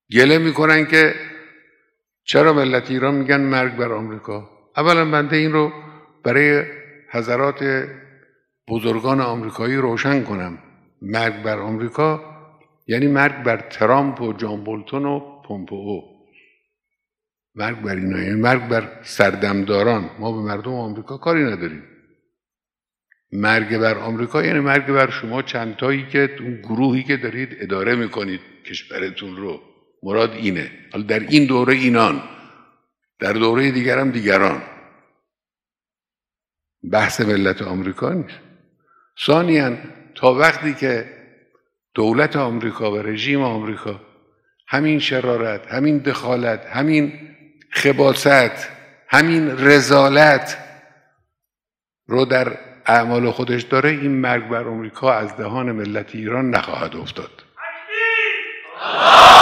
گله میکنن که چرا ملت ایران میگن مرگ بر آمریکا. اولا بنده این رو برای حضرات بزرگان آمریکایی روشن کنم. مرگ بر آمریکا یعنی مرگ بر ترامپ و جان بولتون و پومپئو. مرگ بر اینا یعنی مرگ بر سردمداران. ما به مردم آمریکا کاری نداریم. مرگ بر آمریکا یعنی مرگ بر شما چندتایی که اون گروهی که دارید اداره میکنید کشورتون رو. مراد اینه. حالا در این دوره اینان، در دوره دیگر هم دیگران. بحث ملت آمریکا نیست. ثانیاً تا وقتی که دولت آمریکا و رژیم آمریکا همین شرارت، همین دخالت، همین خباثت، همین رذالت رو در اعمال خودش داره، این مرگ بر آمریکا از دهان ملت ایران نخواهد افتاد.